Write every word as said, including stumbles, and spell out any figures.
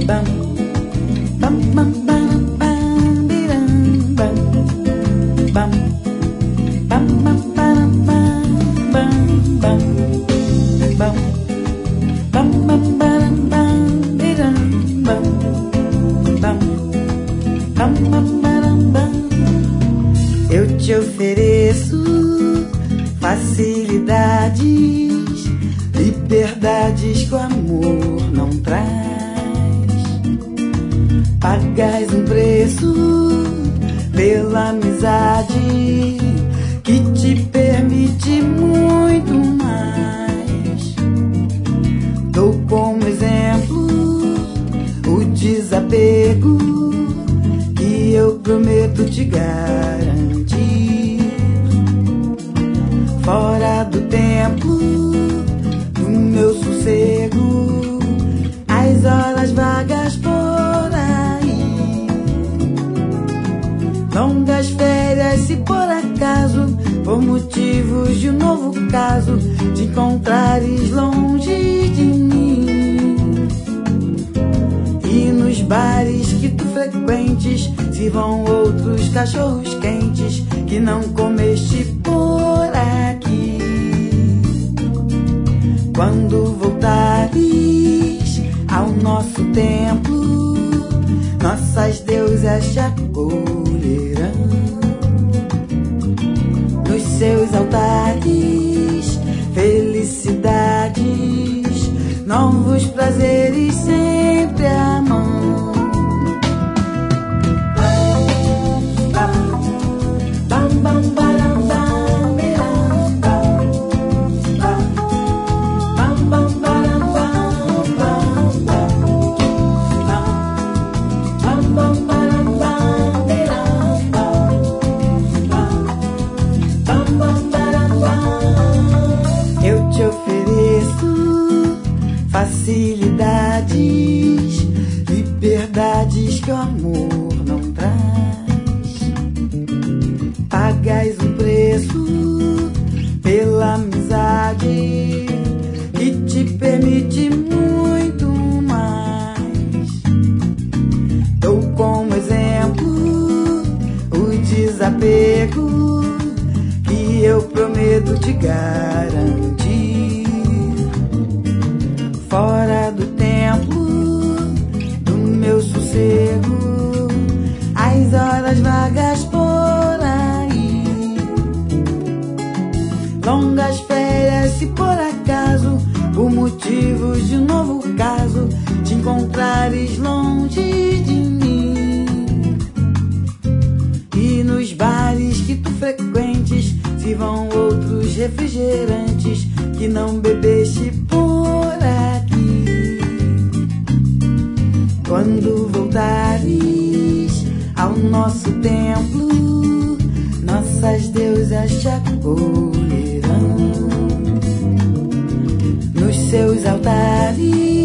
Eu te ofereço facilidades, liberdades que o amor não traz. Pagas um preço pela amizade que te permite muito mais. Dou como exemplo o desapego que eu prometo te garantir. Fora do tempo do meu sossego, as horas vagas por aí. Longas férias, se por acaso por motivos de um novo caso te encontrares longe de mim. E nos bares que tu frequentes sirvam outros cachorros quentes que não comeste por aqui. Quando voltares ao nosso templo, nossas deusas te acolherão. Nos seus altares, felicidades, novos prazeres sempre à mão. Bam, bam, baram, bam, biram, bam, bam, bam, bam, baram, bam, bam, bam, bam, bam, baram, bam, biram, bam, bam, bam, baram, bam. Eu te ofereço facilidades, liberdades que o amor não traz. Pagas um preço pela amizade que te permite muito mais. Dou como exemplo o desapego que eu prometo te garantir. Fora do tempo do meu sossego, as horas vagas por longas férias, se por acaso, por motivos de um novo caso, te encontrares longe de mim. E nos bares que tu frequentes sirvam outros refrigerantes que não bebeste por aqui. Quando voltares ao nosso templo, nossas deusas te acolherão. Nos seus altares,